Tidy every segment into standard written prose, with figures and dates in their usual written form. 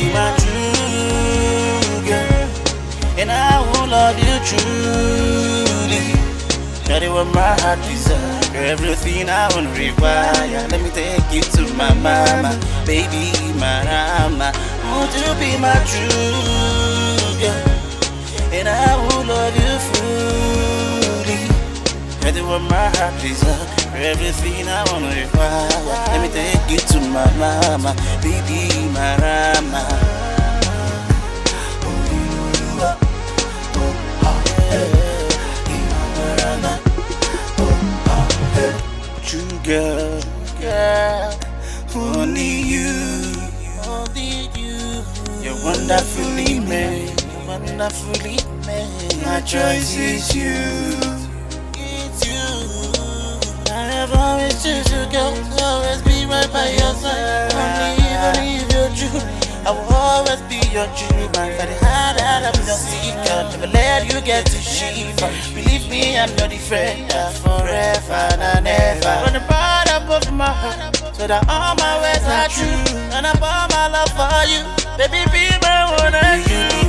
be my true girl, and I will love you truly. That is what my heart desires. You're everything I want to require. Let me take you to my mama, baby, my mama. Won't you be my true girl, and I will love you fully. That is what my heart desires. You're everything I want to require. Let me take you to my mama, baby, my mama. True girl, only you, you're wonderfully made, wonderfully made. My choice is you, it's you. I have always chosen you, girl, always be right by your side. Only if you're true, I will always be your true man. For the heart out of your secret, never let you get to shiver. Believe me, I'm your defender forever and ever. From the bottom of my heart, so that all my words are true, and I pour my love for you, baby, be my one and you,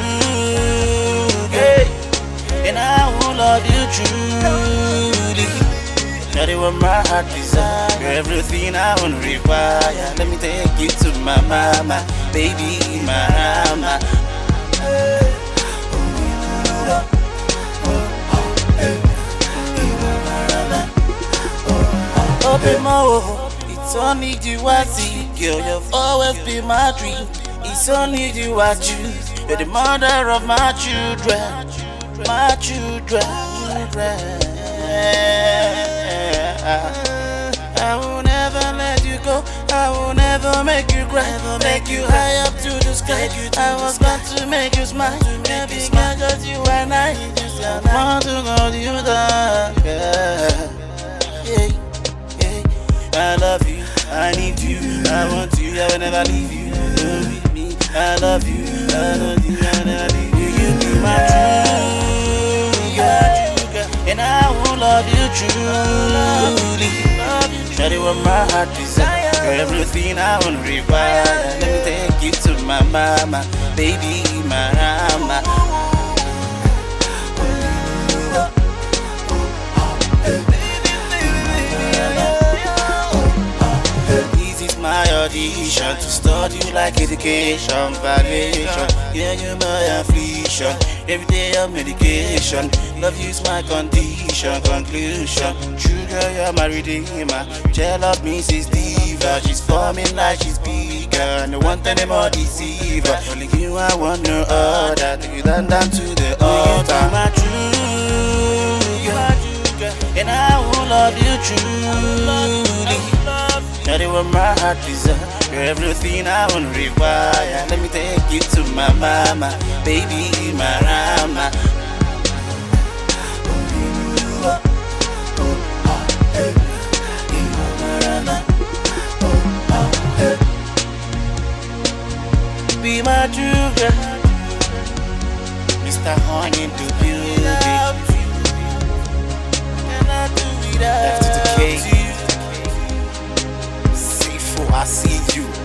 girl. And I will love you truly. That is what my heart desires. You're everything I want to require. Let me take you to my mama, baby, my mama. Open my heart, it's only you I see. Girl, you've always been my dream. It's only you I choose. You're the mother of my children, my children. I will never let you go. I will never make you cry. Make you high up to the sky. I was born to make you smile. Maybe just you and I want to hold you down, girl. Yeah, yeah. I love you, I need you, I want you, I will never leave you. With me, I love you, I love you, I never leave you. You be my true girl, and I will love you truly. That is what my heart desires. You're everything I want to require. Let me take you to my mama, baby, my mama. This is my audition to study you like education, valuation. Yeah, you're my affliction. Every day of medication. Love you is my condition, conclusion. True girl, you're my redeemer. Jealous Mrs. Diva. She's forming like she's bigger. No one anymore deceiver. Only you I want no other. Take you down to the altar. You're my true girl, and I will love you truly. That is what my heart desires. You're everything I want to require. Let me take you to my mama, baby, my mama. Be my true girl, Mr. Honey in the building. Cannot do without F to the K. C4, I see you.